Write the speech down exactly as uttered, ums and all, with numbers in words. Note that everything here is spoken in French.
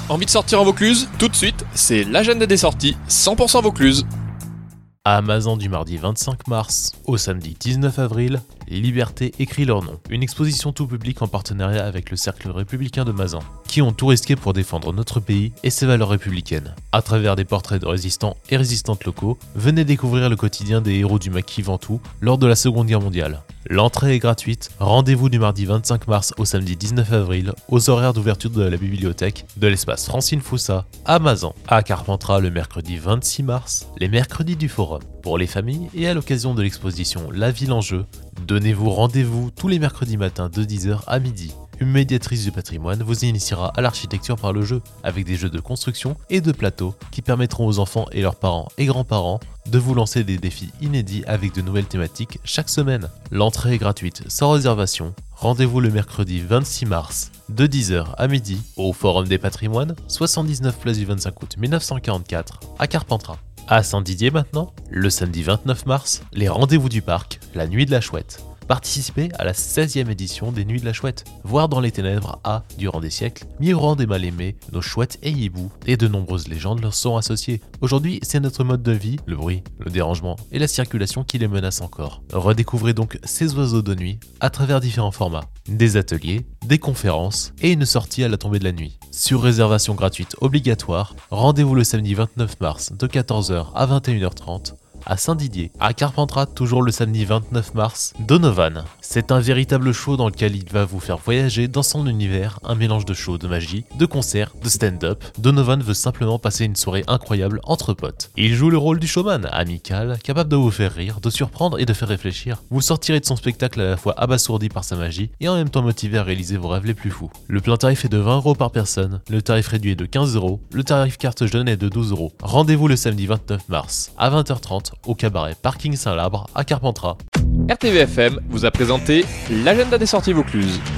Envie de sortir en Vaucluse? Tout de suite, c'est l'agenda des sorties cent pour cent Vaucluse. À Mazan du mardi vingt-cinq mars au samedi dix-neuf avril, Liberté écrit leur nom. Une exposition tout public en partenariat avec le Cercle républicain de Mazan, qui ont tout risqué pour défendre notre pays et ses valeurs républicaines. À travers des portraits de résistants et résistantes locaux, venez découvrir le quotidien des héros du maquis Ventoux lors de la Seconde Guerre mondiale. L'entrée est gratuite, rendez-vous du mardi vingt-cinq mars au samedi dix-neuf avril aux horaires d'ouverture de la bibliothèque de l'espace Francine Foussat à Mazan. À Carpentras le mercredi vingt-six mars, les mercredis du forum. Pour les familles et à l'occasion de l'exposition La Ville en Jeu, donnez-vous rendez-vous tous les mercredis matins de dix heures à midi. Une médiatrice du patrimoine vous initiera à l'architecture par le jeu, avec des jeux de construction et de plateau qui permettront aux enfants et leurs parents et grands-parents de vous lancer des défis inédits avec de nouvelles thématiques chaque semaine. L'entrée est gratuite, sans réservation. Rendez-vous le mercredi vingt-six mars, de dix heures à midi, au Forum des Patrimoines, soixante-dix-neuf place du vingt-cinq août mille neuf cent quarante-quatre, à Carpentras. À Saint-Didier maintenant, le samedi vingt-neuf mars, les rendez-vous du parc, la nuit de la chouette. Participez à la seizième édition des Nuits de la Chouette. Voir dans les ténèbres a, durant des siècles, mis au rang des mal-aimés nos chouettes et hiboux, et de nombreuses légendes leur sont associées. Aujourd'hui, c'est notre mode de vie, le bruit, le dérangement et la circulation qui les menacent encore. Redécouvrez donc ces oiseaux de nuit à travers différents formats. Des ateliers, des conférences et une sortie à la tombée de la nuit. Sur réservation gratuite obligatoire, rendez-vous le samedi vingt-neuf mars de quatorze heures à vingt et une heures trente. À Saint-Didier, à Carpentras, toujours le samedi vingt-neuf mars, Donovan. C'est un véritable show dans lequel il va vous faire voyager dans son univers, un mélange de show, de magie, de concerts, de stand-up. Donovan veut simplement passer une soirée incroyable entre potes. Il joue le rôle du showman, amical, capable de vous faire rire, de surprendre et de faire réfléchir. Vous sortirez de son spectacle à la fois abasourdi par sa magie et en même temps motivé à réaliser vos rêves les plus fous. Le plein tarif est de vingt euros par personne, le tarif réduit est de quinze euros, le tarif carte jeune est de douze euros. Rendez-vous le samedi vingt-neuf mars à vingt heures trente au cabaret Parking Saint-Labre à Carpentras. R T V F M vous a présenté l'agenda des sorties Vaucluse.